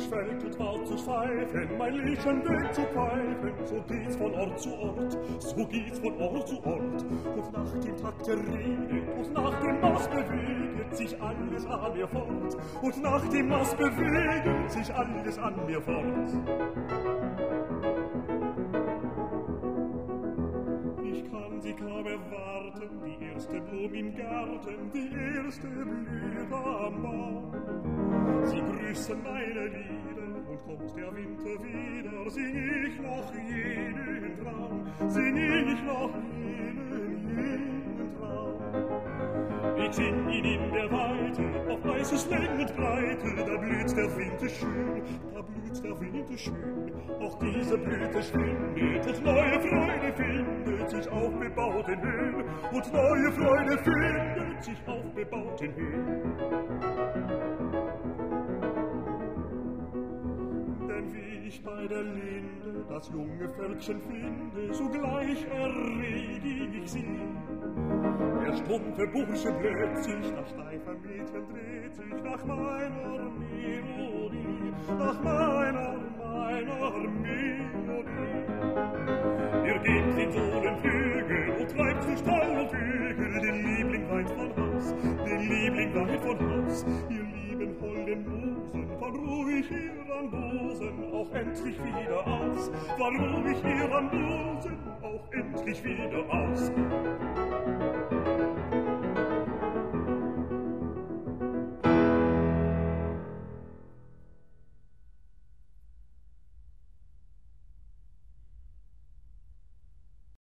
Feld und Wald zu schweifen, mein Liedchen wegzupfeifen. So geht's von Ort zu Ort, so geht's von Ort zu Ort. Und nach dem Takt der Rede und nach dem Maß bewegt sich alles an mir fort. Und nach dem Maß bewegt sich alles an mir fort. Ich kann sie kaum erwarten, die erste Blume im Garten, die erste Blüte am Baum. Sie grüßen meine Lieder und kommt der Winter wieder, sing ich noch jenen Traum, sing ich noch jenen Traum. Ich sing ihn in der Weite, auf weißes Länge und Breite, da blüht der Winter schön, da blüht der Winter schön. Auch diese Blüte schwindet und neue Freude findet sich auf bebauten Höhen, und neue Freude findet sich auf bebauten Höhen. Denn wie ich bei der Linde das junge Völkchen finde, sogleich erreg ich sie. Der stumpfe Bursche bläht sich, das steife Mädchen dreht sich nach meiner Melodie, nach meiner Melodie. Er geht in Sohlenflügel und treibt durch Tal und Hügel den Liebling weit von Haus, den Liebling weit von Haus. Ihr lieben holden Musen, wann ruh ich ihren Busen auch endlich wieder aus? Wann ruh ich ihren Busen auch endlich wieder aus?